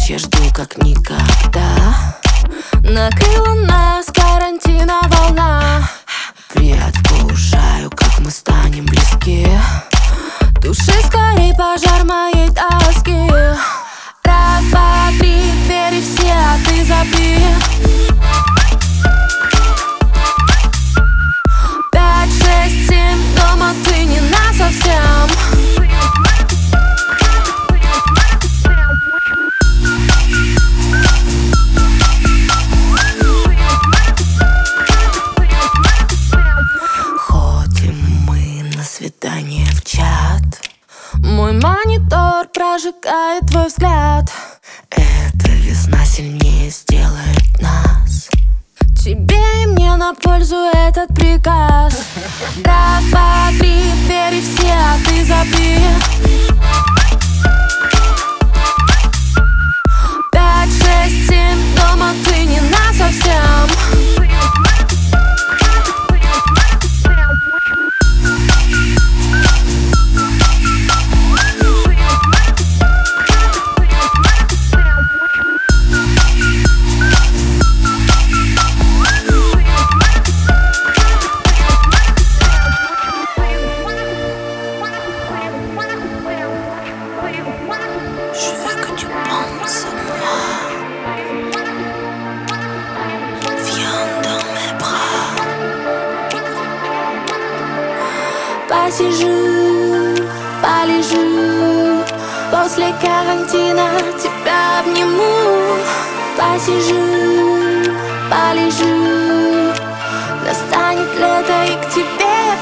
я жду как никогда. Накрыла нас карантина волна. Предвкушаю, как мы станем близки. Туши скорей пожар моей тоски. Раз, два, три, двери все, а ты забил. 5, 6, 7, дома ты не насовсем. Ходим мы на свидание в чат. Мой монитор прожигает твой взгляд. Эта весна сильнее сделает нас. Тебе и мне на пользу этот приказ. Раз, два, три, двери все, а ты забил. 5, 6, 7, дома ты не насовсем. Посижу, полежу, после карантина тебя обниму. Посижу, полежу, настанет лето и к тебе